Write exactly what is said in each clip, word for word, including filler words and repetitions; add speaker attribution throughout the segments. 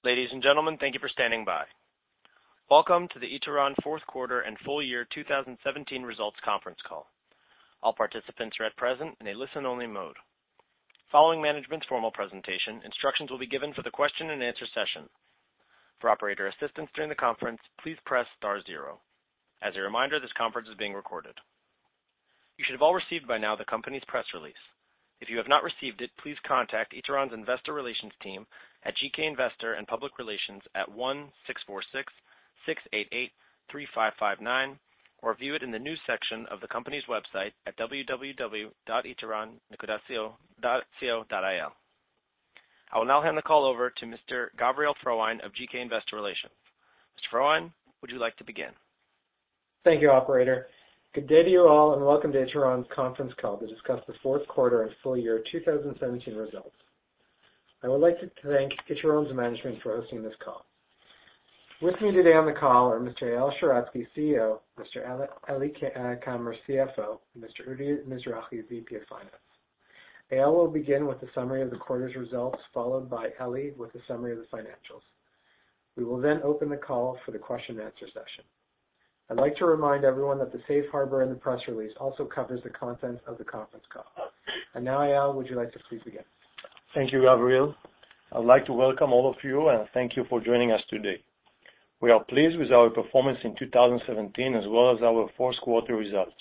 Speaker 1: Ladies and gentlemen, thank you for standing by. Welcome to the Ituran fourth quarter and full year two thousand seventeen results conference call. All participants are at present in a listen-only mode. Following management's formal presentation, instructions will be given for the question and answer session. For operator assistance during the conference, please press star zero. As a reminder, this conference is being recorded. You should have all received by now the company's press release. If you have not received it, please contact Ituran's investor relations team at G K Investor and Public Relations at one six four six, six eight eight, three five five nine or view it in the news section of the company's website at w w w dot ituran dot co dot i l. I will now hand the call over to Mister Gavriel Frohwein of G K Investor Relations. Mister Frohwein, would you like to begin?
Speaker 2: Thank you, operator. Good day to you all, and welcome to Ituran's conference call to discuss the fourth quarter and full year two thousand seventeen results. I would like to thank Ituran's management for hosting this call. With me today on the call are Mister Eyal Sheratzky, C E O, Mister Eli Kamer, C F O, and Mister Udi Mizrahi, V P of Finance. Eyal will begin with a summary of the quarter's results, followed by Eli with a summary of the financials. We will then open the call for the question and answer session. I'd like to remind everyone that the safe harbor in the press release also covers the contents of the conference call. And now, Eyal, would you like to please begin?
Speaker 3: Thank you, Gabriel. I'd like to welcome all of you and thank you for joining us today. We are pleased with our performance in two thousand seventeen as well as our fourth quarter results.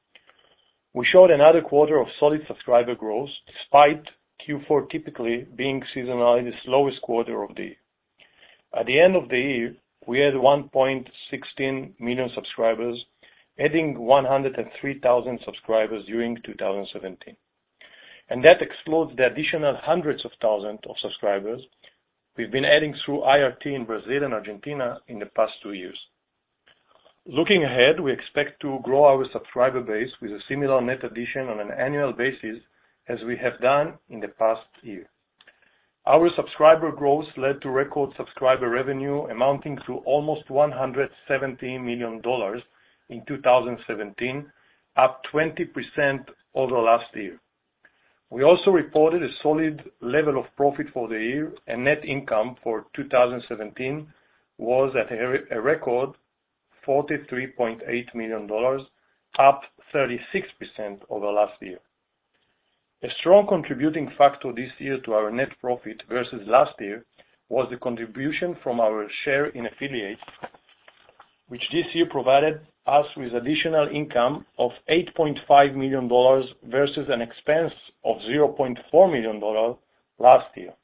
Speaker 3: We showed another quarter of solid subscriber growth despite Q four typically being seasonally the slowest quarter of the year. At the end of the year, we had one point one six million subscribers, adding one hundred three thousand subscribers during two thousand seventeen. And that excludes the additional hundreds of thousands of subscribers we've been adding through I R T in Brazil and Argentina in the past two years. Looking ahead, we expect to grow our subscriber base with a similar net addition on an annual basis as we have done in the past year. Our subscriber growth led to record subscriber revenue amounting to almost one hundred seventy million dollars in two thousand seventeen, up twenty percent over last year. We also reported a solid level of profit for the year, and net income for two thousand seventeen was at a record forty-three point eight million dollars, up thirty-six percent over last year. A strong contributing factor this year to our net profit versus last year was the contribution from our share in affiliates, which this year provided us with additional income of eight point five million dollars versus an expense of zero point four million dollars last year.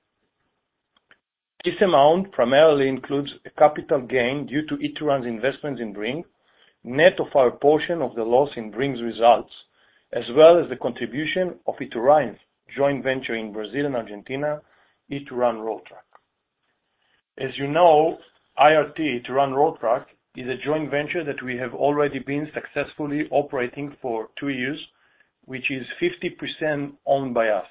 Speaker 3: This amount primarily includes a capital gain due to Ituran's investments in Bring, net of our portion of the loss in Bring's results, as well as the contribution of Ituran's joint venture in Brazil and Argentina, Ituran Road Track. As you know, I R T, Ituran Road Track, is a joint venture that we have already been successfully operating for two years, which is fifty percent owned by us.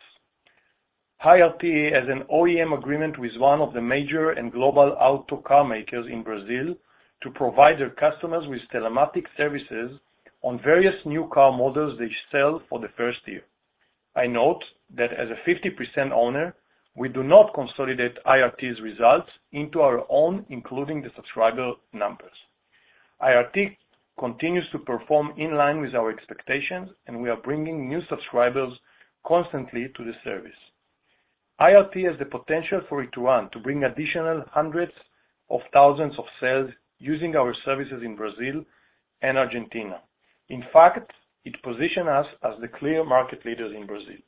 Speaker 3: I R T has an O E M agreement with one of the major and global auto car makers in Brazil to provide their customers with telematics services on various new car models they sell for the first year. I note that as a fifty percent owner, we do not consolidate I R T's results into our own, including the subscriber numbers. I R T continues to perform in line with our expectations, and we are bringing new subscribers constantly to the service. I R T has the potential for Ituran to bring additional hundreds of thousands of sales using our services in Brazil and Argentina. In fact, it positions us as the clear market leaders in Brazil.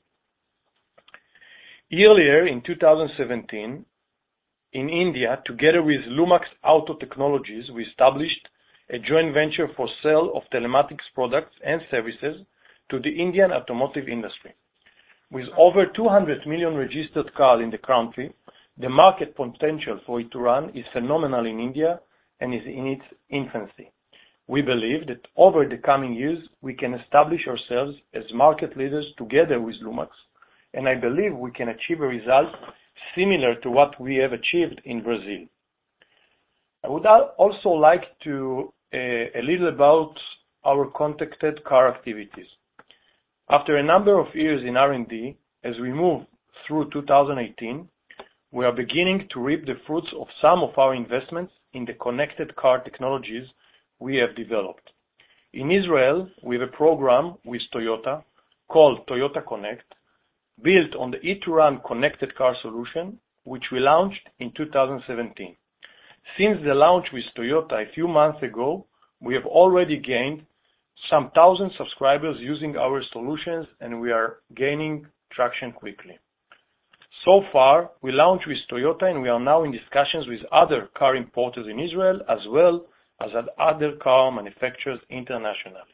Speaker 3: Earlier in two thousand seventeen, in India, together with Lumax Auto Technologies, we established a joint venture for sale of telematics products and services to the Indian automotive industry. With over two hundred million registered cars in the country, the market potential for Ituran is phenomenal in India and is in its infancy. We believe that over the coming years, we can establish ourselves as market leaders together with Lumax, and I believe we can achieve a result similar to what we have achieved in Brazil. I would also like to uh, a little about our connected car activities. After a number of years in R and D, as we move through two thousand eighteen, we are beginning to reap the fruits of some of our investments in the connected car technologies we have developed. In Israel, we have a program with Toyota called Toyota Connect, built on the Ituran connected car solution, which we launched in two thousand seventeen. Since the launch with Toyota a few months ago, we have already gained some thousand subscribers using our solutions, and we are gaining traction quickly. So far, we launched with Toyota, and we are now in discussions with other car importers in Israel as well as at other car manufacturers internationally.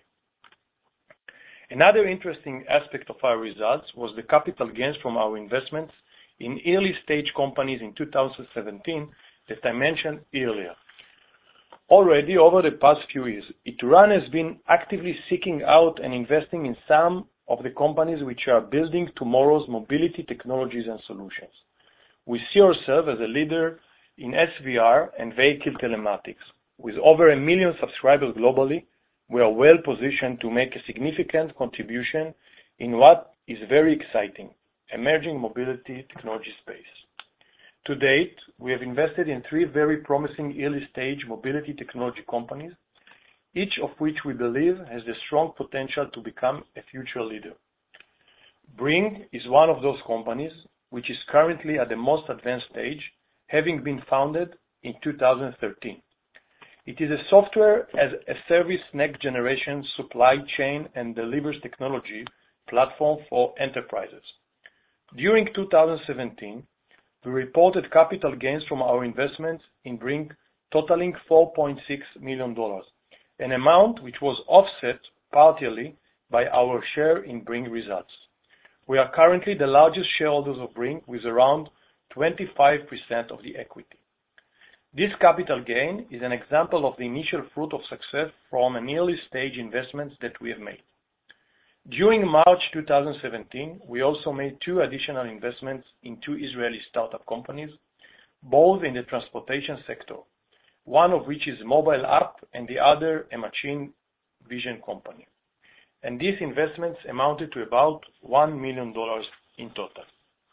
Speaker 3: Another interesting aspect of our results was the capital gains from our investments in early-stage companies in two thousand seventeen that I mentioned earlier. Already over the past few years, Ituran has been actively seeking out and investing in some of the companies which are building tomorrow's mobility technologies and solutions. We see ourselves as a leader in S V R and vehicle telematics. With over a million subscribers globally, we are well positioned to make a significant contribution in what is very exciting, emerging mobility technology space. To date, we have invested in three very promising early-stage mobility technology companies, each of which we believe has the strong potential to become a future leader. Bring is one of those companies, which is currently at the most advanced stage, having been founded in two thousand thirteen. It is a software as a service next generation supply chain and delivers technology platform for enterprises. During two thousand seventeen, we reported capital gains from our investments in Bring totaling four point six million dollars, an amount which was offset partially by our share in Bring results. We are currently the largest shareholders of Bring with around twenty-five percent of the equity. This capital gain is an example of the initial fruit of success from an early stage investments that we have made. During March two thousand seventeen, we also made two additional investments in two Israeli startup companies, both in the transportation sector, one of which is a mobile app and the other a machine vision company. And these investments amounted to about one million dollars in total.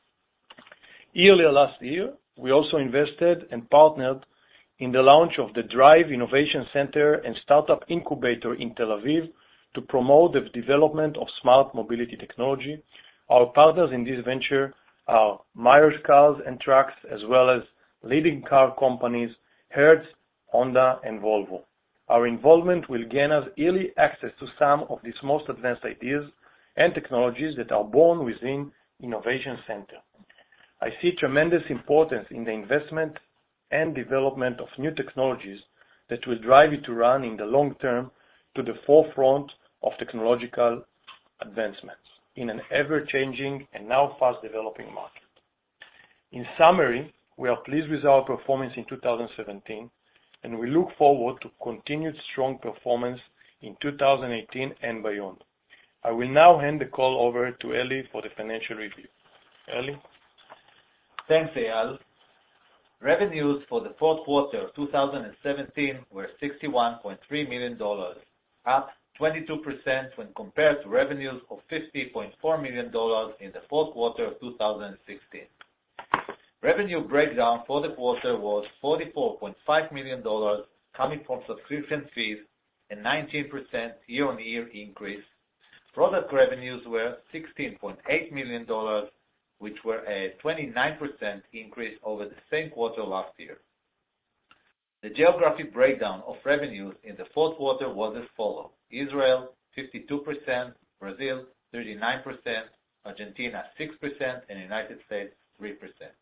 Speaker 3: Earlier last year, we also invested and partnered in the launch of the Drive Innovation Center and Startup Incubator in Tel Aviv to promote the development of smart mobility technology. Our partners in this venture are Myers Cars and Trucks, as well as leading car companies Hertz, Honda, and Volvo. Our involvement will gain us early access to some of these most advanced ideas and technologies that are born within Innovation Center. I see tremendous importance in the investment and development of new technologies that will drive it to run in the long term to the forefront of technological advancements in an ever-changing and now fast-developing market. In summary, we are pleased with our performance in two thousand seventeen, and we look forward to continued strong performance in two thousand eighteen and beyond. I will now hand the call over to Eli for the financial review. Eli?
Speaker 4: Thanks, Eyal. Revenues for the fourth quarter of two thousand seventeen were sixty-one point three million dollars, up twenty-two percent when compared to revenues of fifty point four million dollars in the fourth quarter of two thousand sixteen. Revenue breakdown for the quarter was forty-four point five million dollars coming from subscription fees, a nineteen percent year-on-year increase. Product revenues were sixteen point eight million dollars, which were a twenty-nine percent increase over the same quarter last year. The geographic breakdown of revenues in the fourth quarter was as follows: Israel, fifty-two percent, Brazil, thirty-nine percent, Argentina, six percent, and United States, three percent.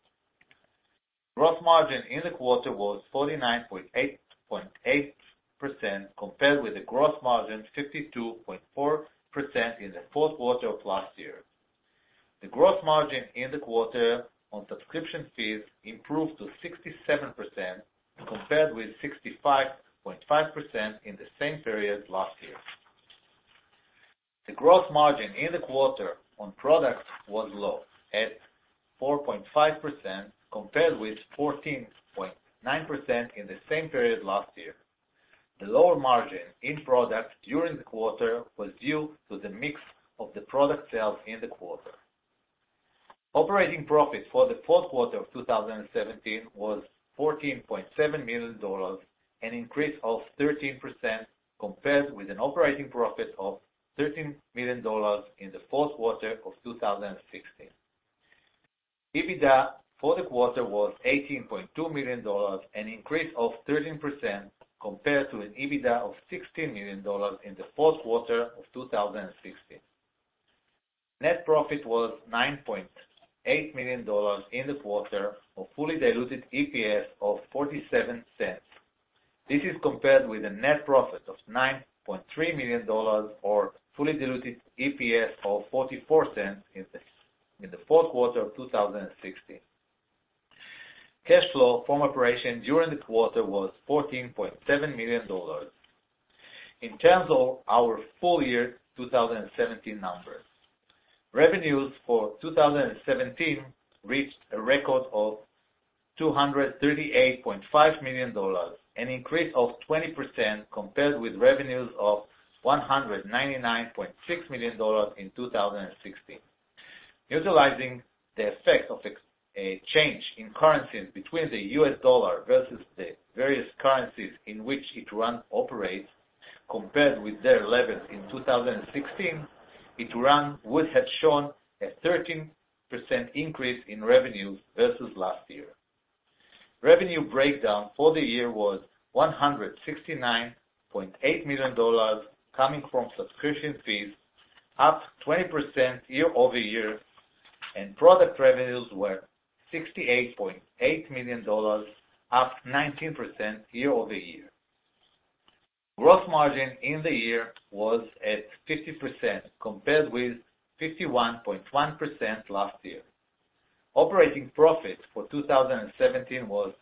Speaker 4: Gross margin in the quarter was forty-nine point eight percent compared with the gross margin fifty-two point four percent in the fourth quarter of last year. The gross margin in the quarter on subscription fees improved to sixty-seven percent compared with sixty-five point five percent in the same period last year. The gross margin in the quarter on products was low at four point five percent compared with fourteen point nine percent in the same period last year. The lower margin in products during the quarter was due to the mix of the product sales in the quarter. Operating profit for the fourth quarter of two thousand seventeen was fourteen point seven million dollars, an increase of thirteen percent compared with an operating profit of thirteen million dollars in the fourth quarter of two thousand sixteen. EBITDA for the quarter was eighteen point two million dollars, an increase of thirteen percent compared to an EBITDA of sixteen million dollars in the fourth quarter of two thousand sixteen. Net profit was nine point eight million dollars in the quarter, of fully diluted E P S of forty-seven cents. This is compared with a net profit of nine point three million dollars or fully diluted E P S of forty-four cents in the, in the fourth quarter of two thousand sixteen. Cash flow from operation during the quarter was fourteen point seven million dollars. In terms of our full year two thousand seventeen numbers, revenues for two thousand seventeen reached a record of two hundred thirty-eight point five million dollars, an increase of twenty percent compared with revenues of one hundred ninety-nine point six million dollars in two thousand sixteen. Utilizing the effect of a change in currencies between the U S dollar versus the various currencies in which Ituran operates, compared with their levels in two thousand sixteen, Ituran would have shown a thirteen percent increase in revenues versus last year. Revenue breakdown for the year was one hundred sixty-nine point eight million dollars coming from subscription fees, up twenty percent year over year, and product revenues were sixty-eight point eight million dollars, up nineteen percent year over year. Gross margin in the year was at fifty percent compared with fifty-one point one percent last year. Operating profit for two thousand seventeen was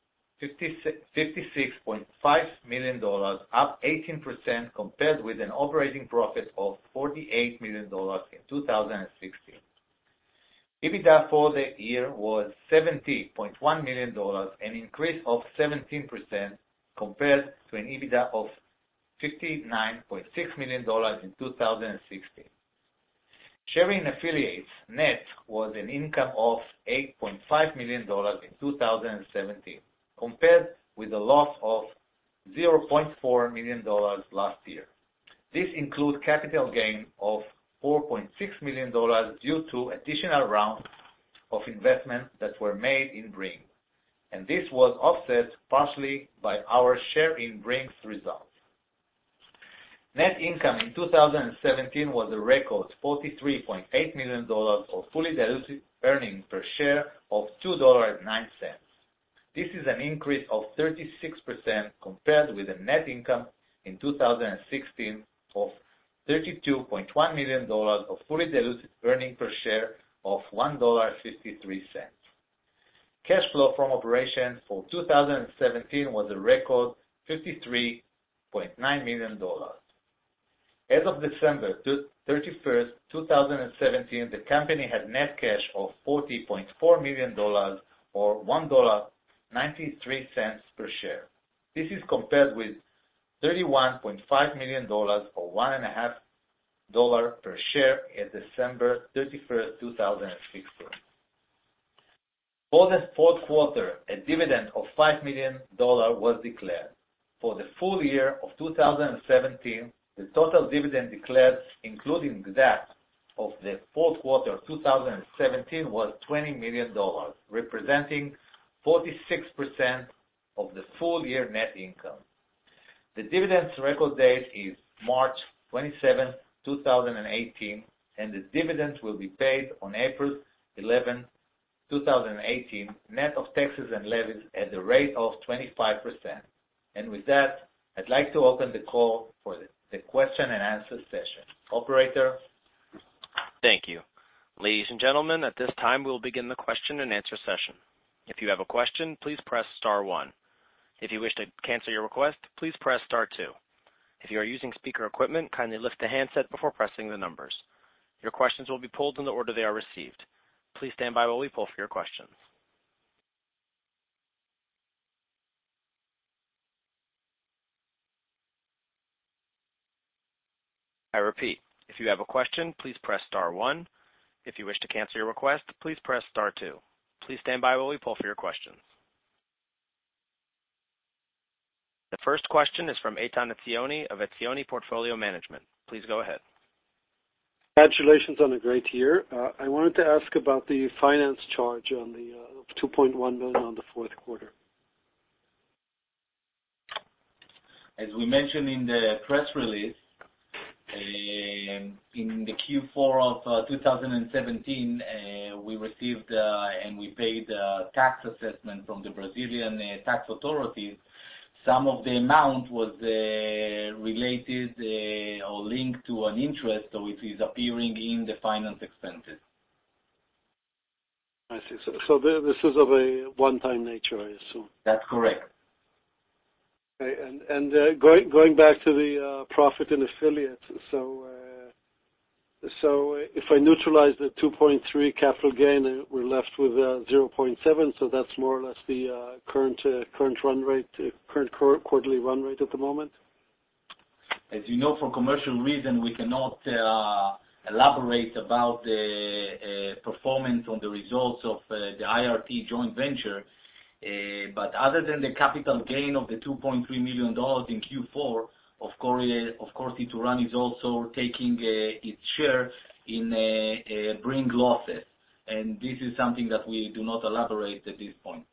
Speaker 4: fifty-six point five million dollars, up eighteen percent compared with an operating profit of forty-eight million dollars in two thousand sixteen. EBITDA for the year was seventy point one million dollars, an increase of seventeen percent compared to an EBITDA of fifty-nine point six million dollars in two thousand sixteen. Sharing affiliates net was an income of eight point five million dollars in two thousand seventeen, compared with a loss of zero point four million dollars last year. This includes capital gain of four point six million dollars due to additional rounds of investment that were made in Bring, and this was offset partially by our share in Bring's results. Net income in two thousand seventeen was a record forty-three point eight million dollars, or fully diluted earnings per share of two dollars and nine cents. This is an increase of thirty-six percent compared with a net income in two thousand sixteen of thirty-two point one million dollars, of fully diluted earnings per share of one dollar and fifty-three cents. Cash flow from operations for two thousand seventeen was a record fifty-three point nine million dollars. As of December thirty-first, two thousand seventeen, the company had net cash of forty point four million dollars, or one dollar and ninety-three cents per share. This is compared with thirty-one point five million dollars, or one and a half dollar per share at December thirty-first, two thousand sixteen. For the fourth quarter, a dividend of five million dollars was declared. For the full year of two thousand seventeen, the total dividend declared, including that of the fourth quarter of two thousand seventeen, was twenty million dollars, representing forty-six percent of the full year net income. The dividend's record date is March twenty-seventh, two thousand eighteen, and the dividend will be paid on April eleventh, two thousand eighteen, net of taxes and levies at the rate of twenty-five percent. And with that, I'd like to open the call for the, the question and answer session. Operator?
Speaker 1: Thank you. Ladies and gentlemen, at this time, we'll begin the question and answer session. If you have a question, please press star one. If you wish to cancel your request, please press star two. If you are using speaker equipment, kindly lift the handset before pressing the numbers. Your questions will be pulled in the order they are received. Please stand by while we pull for your questions. I repeat, if you have a question, please press star one. If you wish to cancel your request, please press star two. Please stand by while we pull for your questions. The first question is from Eitan Etzioni of Etzioni Portfolio Management. Please go ahead.
Speaker 5: Congratulations on a great year. Uh, I wanted to ask about the finance charge on the uh, two point one million dollars on the fourth quarter.
Speaker 4: As we mentioned in the press release, uh, in the Q four of uh, two thousand seventeen, uh, we received uh, and we paid uh, tax assessment from the Brazilian uh, tax authorities. Some of the amount was uh, related uh, or linked to an interest, so it is appearing in the finance expenses.
Speaker 5: I see. So, so the, this is of a one-time nature, I assume.
Speaker 4: That's correct.
Speaker 5: Okay, and and uh, going going back to the uh, profit in affiliates, so uh, so if I neutralize the two point three capital gain, uh, we're left with uh, zero point seven. So that's more or less the uh, current uh, current run rate, uh, current qu- quarterly run rate at the moment.
Speaker 4: As you know, for commercial reason, we cannot uh, elaborate about the uh, performance on the results of uh, the I R T joint venture. Uh, but other than the capital gain of the two point three million dollars in Q four, of course, uh, of course, Ituran is also taking uh, its share in uh, uh, bring losses, and this is something that we do not elaborate at this point.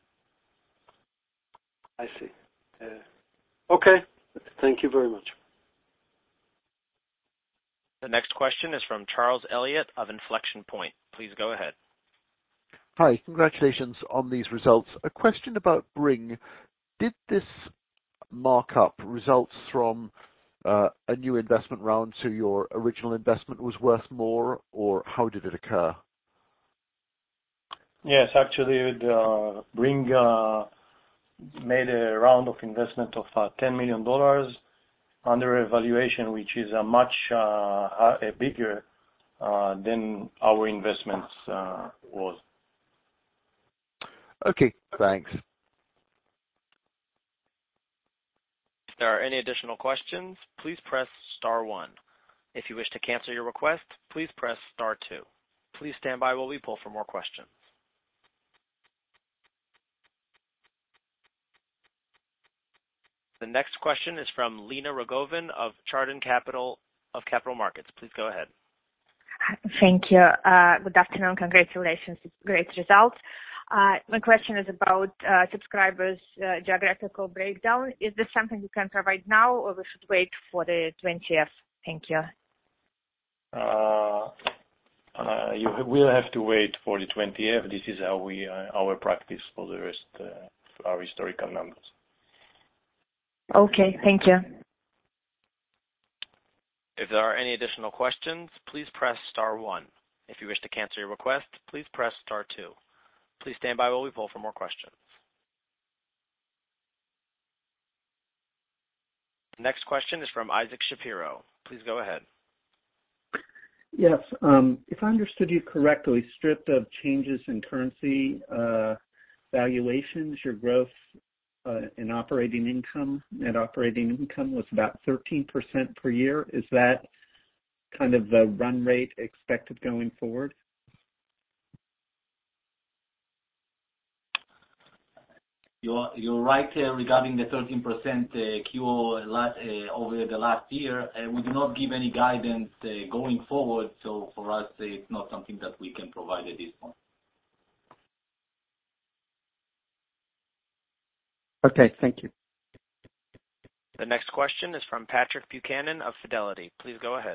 Speaker 5: I see. Uh, okay. Thank you very much.
Speaker 1: The next question is from Charles Elliott of Inflection Point. Please go ahead.
Speaker 6: Hi, congratulations on these results. A question about Bring. Did this markup results from uh, a new investment round, so your original investment was worth more, or how did it occur?
Speaker 3: Yes, actually, the Bring uh, made a round of investment of uh, ten million dollars under a valuation which is a much uh, a bigger uh, than our investments uh, was.
Speaker 6: Okay, thanks.
Speaker 1: If there are any additional questions, please press star one. If you wish to cancel your request, please press star two. Please stand by while we pull for more questions. The next question is from Lena Rogovin of Chardon Capital of Capital Markets. Please go ahead.
Speaker 7: Thank you. Uh, good afternoon. Congratulations. Great results. Uh, my question is about uh, subscribers' uh, geographical breakdown. Is this something you can provide now, or we should wait for the twentieth? Thank you.
Speaker 3: Uh, uh, you will have to wait for the twentieth. This is how we uh, our practice for the rest uh, of our historical numbers.
Speaker 7: Okay, thank you.
Speaker 1: If there are any additional questions, please press star one. If you wish to cancel your request, please press star two. Please stand by while we pull for more questions. The next question is from Isaac Shapiro. Please go ahead.
Speaker 8: Yes. Um, if I understood you correctly, stripped of changes in currency uh, valuations, your growth uh, in operating income, net operating income was about thirteen percent per year. Is that kind of the run rate expected going forward?
Speaker 4: You're, you're right uh, regarding the thirteen percent uh, Q O last, uh, over the last year. Uh, we do not give any guidance uh, going forward, so for us uh, it's not something that we can provide at this point.
Speaker 8: Okay, thank you.
Speaker 1: The next question is from Patrick Buchanan of Fidelity. Please go ahead.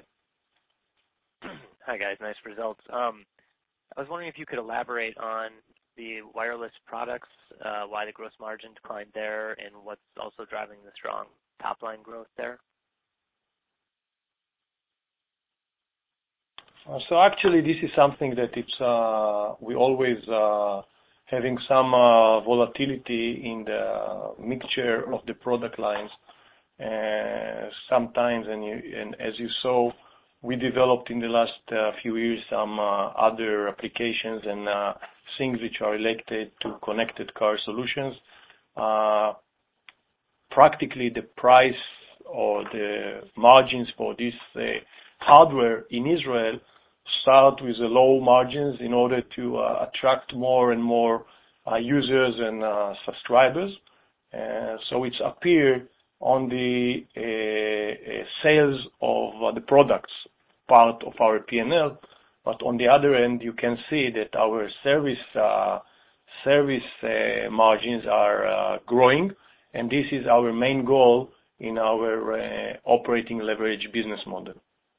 Speaker 9: Hi guys, nice results. Um, I was wondering if you could elaborate on the wireless products, uh, why the gross margin declined there, and what's also driving the strong top-line growth there?
Speaker 3: Uh, so actually, this is something that it's uh, we always uh, having some uh, volatility in the mixture of the product lines. Uh, sometimes, and, you, and as you saw, we developed in the last uh, few years some uh, other applications and uh, things which are related to connected car solutions. Uh, practically the price or the margins for this uh, hardware in Israel start with the low margins in order to uh, attract more and more uh, users and uh, subscribers. Uh, so it's appear on the uh, uh, sales of uh, the products part of our P and L, but on the other end, you can see that our service uh, service uh, margins are uh, growing, and this is our main goal in our uh, operating leverage business model.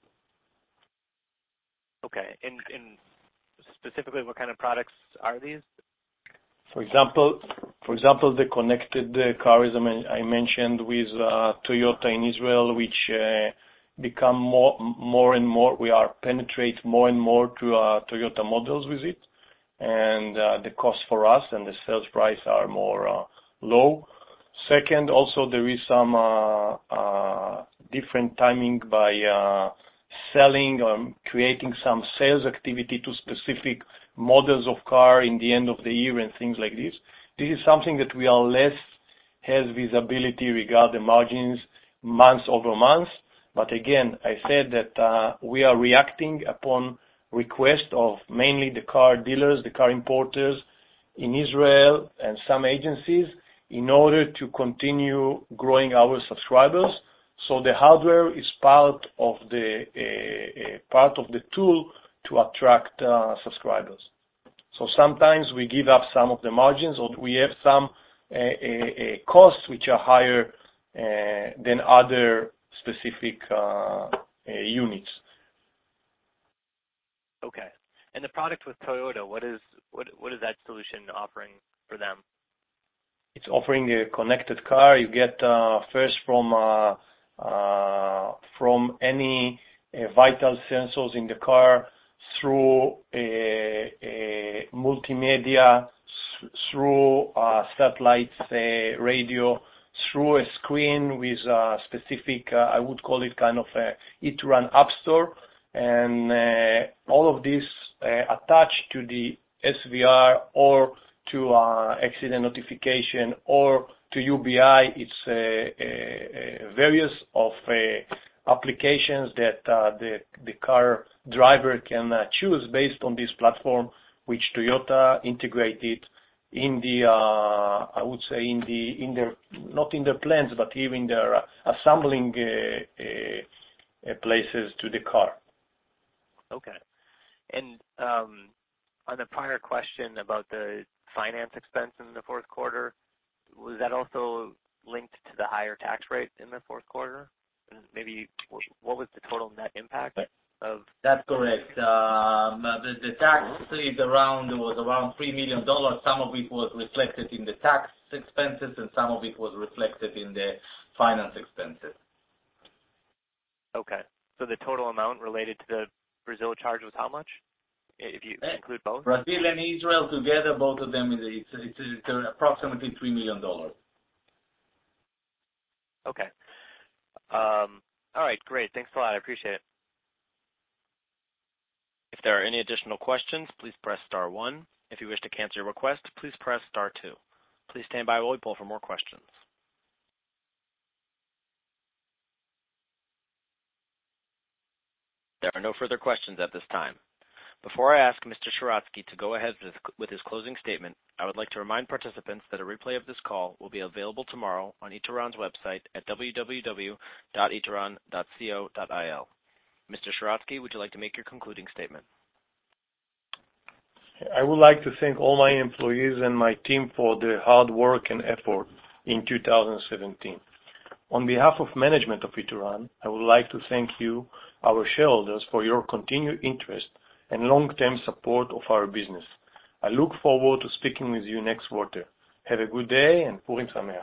Speaker 9: Okay, and, and specifically, what kind of products are these?
Speaker 3: For example, for example, the connected uh, cars I mentioned with uh, Toyota in Israel, which uh, become more, more and more. We are penetrate more and more to uh, Toyota models with it, and uh, the cost for us and the sales price are more uh, low. Second, also there is some uh, uh, different timing by uh, selling or creating some sales activity to specific models of car in the end of the year and things like this. This is something that we are less has visibility regarding the margins month over month. But again, I said that uh, we are reacting upon request of mainly the car dealers, the car importers in Israel and some agencies in order to continue growing our subscribers. So the hardware is part of the uh, uh, part of the tool to attract uh, subscribers. So sometimes we give up some of the margins, or we have some uh, uh, uh, costs which are higher uh, than other specific uh, uh, units.
Speaker 9: Okay. And the product with Toyota, what is what what is that solution offering for them?
Speaker 3: It's offering a connected car. You get uh, first from uh, uh, from any uh, vital sensors in the car through a, a multimedia, through uh, satellite uh, radio, through a screen with a specific, uh, I would call it kind of a Ituran App Store, and uh, all of this uh, attached to the S V R or to uh, accident notification or to U B I. It's uh, uh, various of uh, applications that uh, the the car driver can uh, choose based on this platform, which Toyota integrated in the uh, I would say in the in their not in their plans, but even in their uh, assembling uh, uh, places to the car.
Speaker 9: Okay. And um, on the prior question about the finance expense in the fourth quarter, was that also linked to the higher tax rate in the fourth quarter? And maybe what was the total net impact of?
Speaker 4: That's correct. Um, the, the tax is around was around three million dollars. Some of it was reflected in the tax expenses, and some of it was reflected in the finance expenses.
Speaker 9: Okay. So the total amount related to the Brazil charge was how much, if you include both?
Speaker 4: Brazil and Israel together, both of them, it's, it's, it's approximately three million dollars.
Speaker 9: Okay. Um, all right, great. Thanks a lot. I appreciate it.
Speaker 1: If there are any additional questions, please press star one. If you wish to cancel your request, please press star two. Please stand by while we poll for more questions. There are no further questions at this time. Before I ask Mister Sheratzky to go ahead with his closing statement, I would like to remind participants that a replay of this call will be available tomorrow on Ituran's website at w w w dot ituran dot co dot i l. Mister Sheratzky, would you like to make your concluding statement?
Speaker 3: I would like to thank all my employees and my team for their hard work and effort in two thousand seventeen. On behalf of management of Ituran, I would like to thank you, our shareholders, for your continued interest and long-term support of our business. I look forward to speaking with you next quarter. Have a good day and Purim Sameach.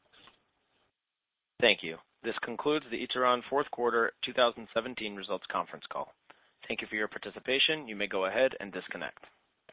Speaker 1: Thank you. This concludes the Ituran fourth quarter two thousand seventeen results conference call. Thank you for your participation. You may go ahead and disconnect.